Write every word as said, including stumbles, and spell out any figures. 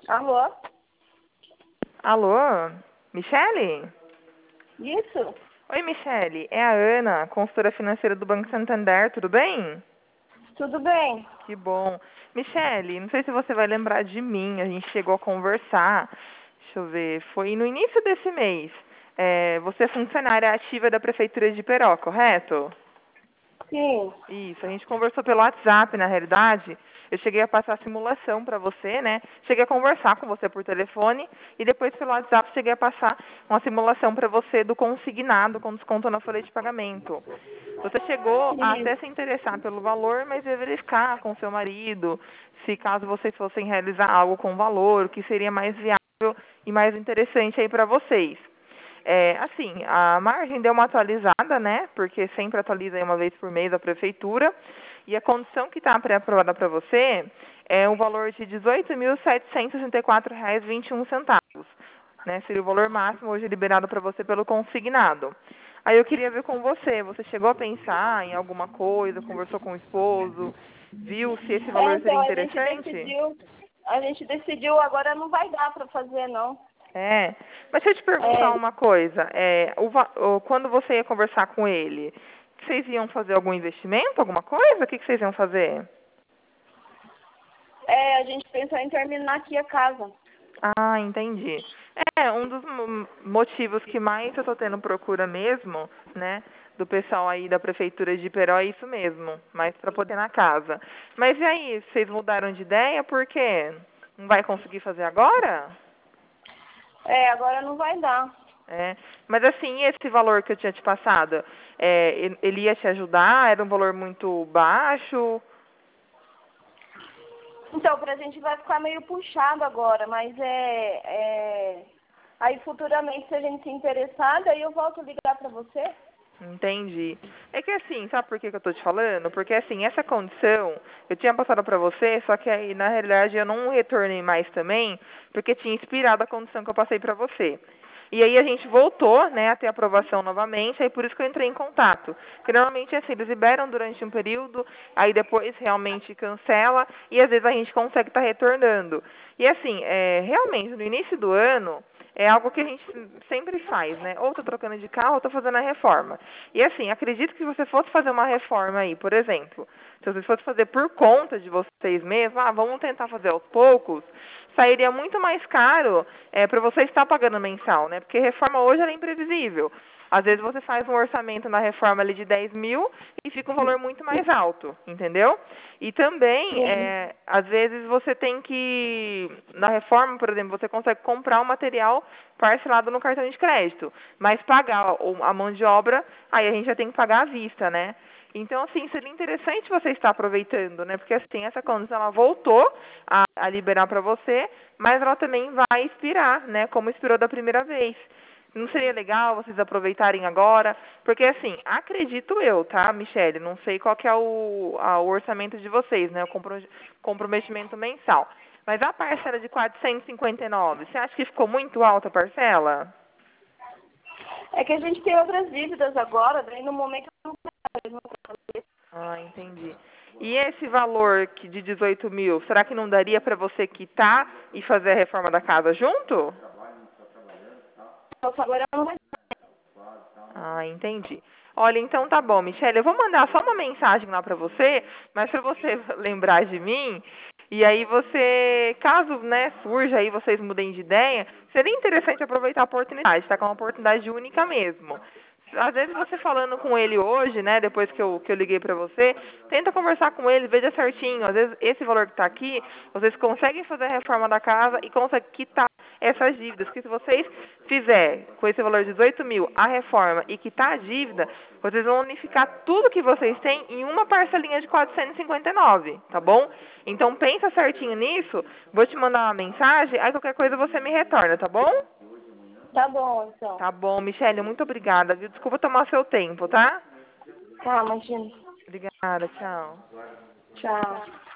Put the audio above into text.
Alô? Alô? Michele? Isso? Oi, Michele. É a Ana, consultora financeira do Banco Santander. Tudo bem? Tudo bem? Que bom. Michele, não sei se você vai lembrar de mim. A gente chegou a conversar. Deixa eu ver. Foi no início desse mês. É, você é funcionária ativa da Prefeitura de Peró, correto? Sim. Isso, a gente conversou pelo WhatsApp, na realidade. Eu cheguei a passar a simulação para você, né? Cheguei a conversar com você por telefone e depois pelo WhatsApp cheguei a passar uma simulação para você do consignado com desconto na folha de pagamento. Você chegou a até se Isso. interessar pelo valor, mas ia verificar com seu marido se caso vocês fossem realizar algo com valor, o que seria mais viável e mais interessante aí para vocês. É, assim, a margem deu uma atualizada, né? Porque sempre atualiza aí uma vez por mês a prefeitura. E a condição que está pré-aprovada para você é um valor de dezoito mil setecentos e sessenta e quatro reais e vinte e um centavos. Né? Seria o valor máximo hoje liberado para você pelo consignado. Aí eu queria ver com você, você chegou a pensar em alguma coisa, conversou com o esposo, viu se esse É, valor seria então a gente interessante? decidiu, a gente decidiu, agora não vai dar para fazer não. É, mas deixa eu te perguntar É, uma coisa. É, o va- o- quando você ia conversar com ele, vocês iam fazer algum investimento, alguma coisa? O que, que vocês iam fazer? é, a gente pensou em terminar aqui a casa. Ah, entendi. É, um dos mo- motivos que mais eu tô tendo procura mesmo, né, do pessoal aí da prefeitura de Iperó é isso mesmo, mais para poder na casa. Mas e aí, vocês mudaram de ideia por quê? Não vai conseguir fazer agora? É, agora não vai dar. É, mas assim, esse valor que eu tinha te passado, é, ele ele ia te ajudar? Era um valor muito baixo? Então, pra gente vai ficar meio puxado agora, mas é, é... Aí futuramente, se a gente se interessar, daí eu volto a ligar pra você. Entendi. É que assim, sabe por que que eu tô te falando? Porque assim, essa condição, eu tinha passado pra você, só que aí na realidade eu não retornei mais também, porque tinha expirado a condição que eu passei pra você. E aí a gente voltou, né, a ter aprovação novamente, aí por isso que eu entrei em contato. Porque normalmente assim, eles liberam durante um período, aí depois realmente cancela, e às vezes a gente consegue estar retornando. E assim, é, realmente, no início do ano, é algo que a gente sempre faz, né? Ou tô trocando de carro, ou tô fazendo a reforma. E assim, acredito que se você fosse fazer uma reforma aí, por exemplo, se você fosse fazer por conta de vocês mesmos, ah, vamos tentar fazer aos poucos, sairia muito mais caro é, para você estar pagando mensal, né? Porque reforma hoje ela é imprevisível. Às vezes você faz um orçamento na reforma ali de dez mil e fica um valor muito mais alto, entendeu? E também, Sim. é, às vezes você tem que, na reforma, por exemplo, você consegue comprar o material parcelado no cartão de crédito, mas pagar o- a mão de obra, aí a gente já tem que pagar à vista, né? Então, assim, seria interessante você estar aproveitando, né? Porque, assim, essa condição, ela voltou a, a liberar para você, mas ela também vai expirar, né? Como expirou da primeira vez. Não seria legal vocês aproveitarem agora? Porque, assim, acredito eu, tá, Michele? Não sei qual que é o, a- o orçamento de vocês, né? O compro- comprometimento mensal. Mas a parcela de quatrocentos e cinquenta e nove, você acha que ficou muito alta a parcela? É que a gente tem outras dívidas agora, daí no momento eu não quero fazer. Ah, entendi. E esse valor que de dezoito mil, será que não daria para você quitar e fazer a reforma da casa junto? Agora não vai. Ah, entendi. Olha, então tá bom, Michele, eu vou mandar só uma mensagem lá para você, mas para você lembrar de mim, e aí você, caso, né, surja aí, vocês mudem de ideia, seria interessante aproveitar a oportunidade, tá? Que é uma oportunidade única mesmo. Às vezes você falando com ele hoje, né, depois que eu, que eu liguei pra você, tenta conversar com ele, veja certinho. Às vezes esse valor que tá aqui, vocês conseguem fazer a reforma da casa e conseguem quitar essas dívidas. Porque se vocês fizer com esse valor de dezoito mil a reforma e quitar a dívida, vocês vão unificar tudo que vocês têm em uma parcelinha de quatrocentos e cinquenta e nove, tá bom? Então pensa certinho nisso, vou te mandar uma mensagem, aí qualquer coisa você me retorna, tá bom? Tá bom, então. Tá bom, Michele, muito obrigada, viu? Desculpa tomar seu tempo, tá? Tá, imagina. Obrigada, tchau. Tchau.